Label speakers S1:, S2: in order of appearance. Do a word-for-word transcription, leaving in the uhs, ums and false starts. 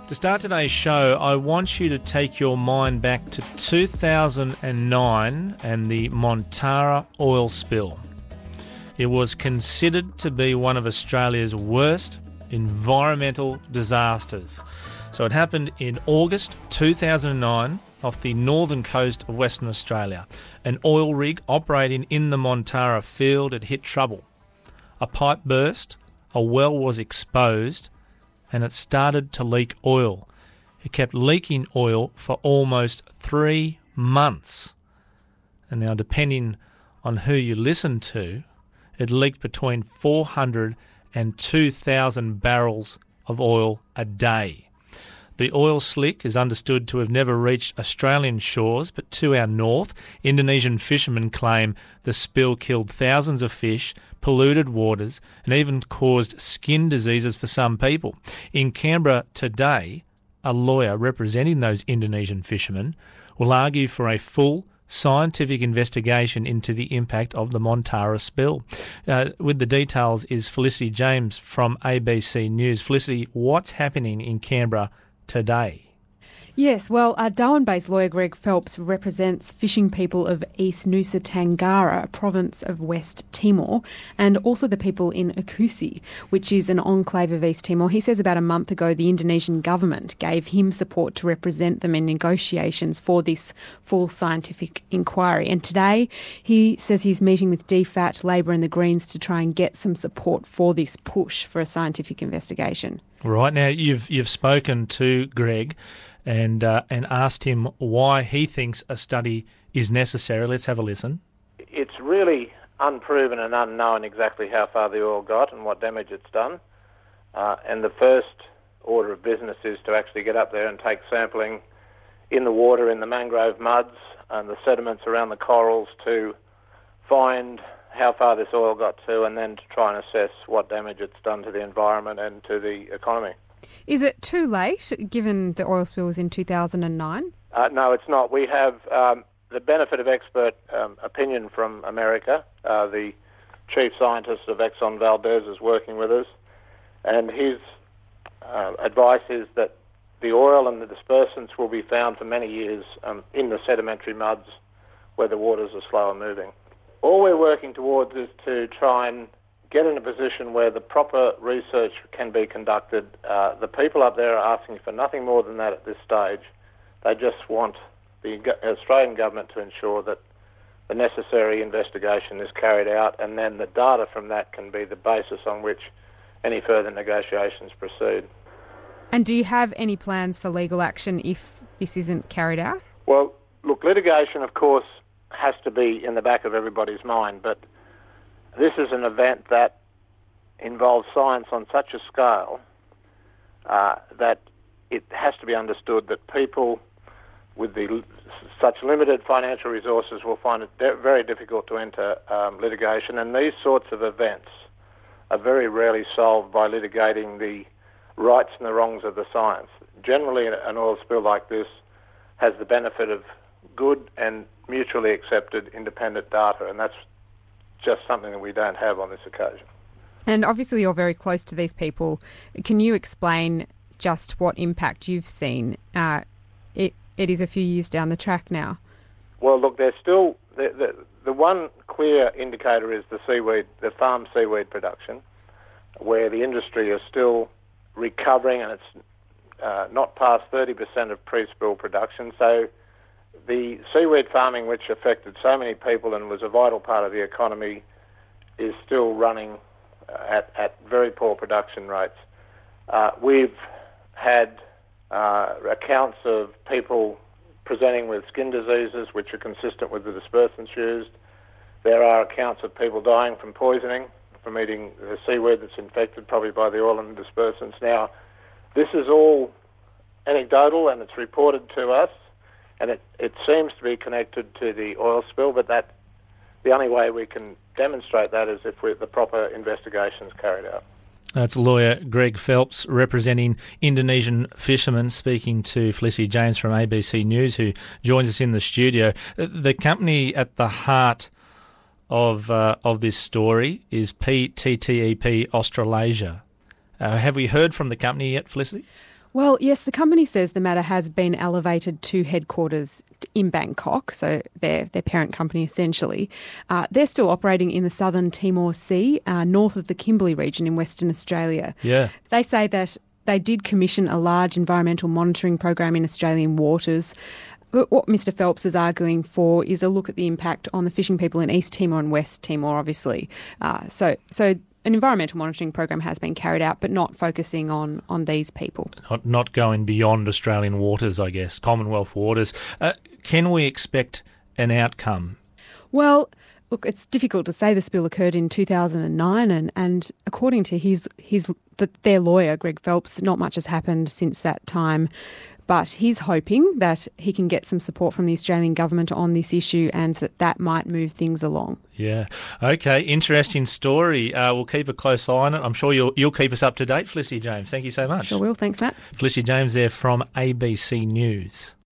S1: To start today's show, I want you to take your mind back to two thousand nine and the Montara oil spill. It was considered to be one of Australia's worst environmental disasters. So it happened in August two thousand nine off the northern coast of Western Australia. An oil rig operating in the Montara field had hit trouble. A pipe burst, a well was exposed, and it started to leak oil. It kept leaking oil for almost three months. And now, depending on who you listen to, it leaked between four hundred and two thousand barrels of oil a day. The oil slick is understood to have never reached Australian shores, but to our north, Indonesian fishermen claim the spill killed thousands of fish, polluted waters, and even caused skin diseases for some people. In Canberra today, a lawyer representing those Indonesian fishermen will argue for a full scientific investigation into the impact of the Montara spill. Uh, with the details is Felicity James from A B C News. Felicity, what's happening in Canberra today?
S2: Yes, well, uh, Darwin-based lawyer Greg Phelps represents fishing people of East Nusa Tenggara, a province of West Timor, and also the people in Akusi, which is an enclave of East Timor. He says about a month ago the Indonesian government gave him support to represent them in negotiations for this full scientific inquiry. And today he says he's meeting with D FAT, Labor and the Greens to try and get some support for this push for a scientific investigation.
S1: Right, now you've you've spoken to Greg and uh, and asked him why he thinks a study is necessary. Let's have a listen.
S3: It's really unproven and unknown exactly how far the oil got and what damage it's done. Uh, and the first order of business is to actually get up there and take sampling in the water, in the mangrove muds and the sediments around the corals to find how far this oil got to, and then to try and assess what damage it's done to the environment and to the economy.
S2: Is it too late, given the oil spill was in two thousand nine?
S3: Uh, no, it's not. We have um, the benefit of expert um, opinion from America. Uh, the chief scientist of Exxon Valdez is working with us, and his uh, advice is that the oil and the dispersants will be found for many years um, in the sedimentary muds where the waters are slower moving. All we're working towards is to try and get in a position where the proper research can be conducted. Uh, the people up there are asking for nothing more than that at this stage. They just want the Australian government to ensure that the necessary investigation is carried out, and then the data from that can be the basis on which any further negotiations proceed.
S2: And do you have any plans for legal action if this isn't carried out?
S3: Well, look, litigation, of course, has to be in the back of everybody's mind, but this is an event that involves science on such a scale uh, that it has to be understood that people with the such limited financial resources will find it de- very difficult to enter um, litigation, and these sorts of events are very rarely solved by litigating the rights and the wrongs of the science. Generally, an oil spill like this has the benefit of good and mutually accepted independent data, and that's just something that we don't have on this occasion.
S2: And obviously you're very close to these people. Can you explain just what impact you've seen? Uh, it It is a few years down the track now.
S3: Well, look, there's still... The, the, the one clear indicator is the seaweed, the farm seaweed production, where the industry is still recovering, and it's uh, not past thirty percent of pre-spill production. So the seaweed farming, which affected so many people and was a vital part of the economy, is still running at, at very poor production rates. Uh, we've had uh, accounts of people presenting with skin diseases which are consistent with the dispersants used. There are accounts of people dying from poisoning from eating the seaweed that's infected, probably by the oil and the dispersants. Now, this is all anecdotal and it's reported to us, and it, it seems to be connected to the oil spill, but that the only way we can demonstrate that is if we, the proper investigation is carried out.
S1: That's lawyer Greg Phelps representing Indonesian fishermen, speaking to Felicity James from A B C News, who joins us in the studio. The company at the heart of uh, of this story is P T T E P Australasia. Uh, have we heard from the company yet, Felicity?
S2: Well, yes, the company says the matter has been elevated to headquarters in Bangkok, so their their parent company essentially. Uh, they're still operating in the southern Timor Sea, uh, north of the Kimberley region in Western Australia.
S1: Yeah.
S2: They say that they did commission a large environmental monitoring program in Australian waters. But what Mister Phelps is arguing for is a look at the impact on the fishing people in East Timor and West Timor, obviously. Uh, so, so an environmental monitoring program has been carried out, but not focusing on, on these people.
S1: Not, not going beyond Australian waters, I guess, Commonwealth waters. Uh, can we expect an outcome?
S2: Well, look, it's difficult to say. The spill occurred in two thousand nine, and, and according to his his the, their lawyer, Greg Phelps, not much has happened since that time. But he's hoping that he can get some support from the Australian government on this issue and that that might move things along.
S1: Yeah. Okay, interesting story. Uh, we'll keep a close eye on it. I'm sure you'll you'll keep us up to date, Felicity James. Thank you so much.
S2: Sure will. Thanks, Matt.
S1: Felicity James there from A B C News.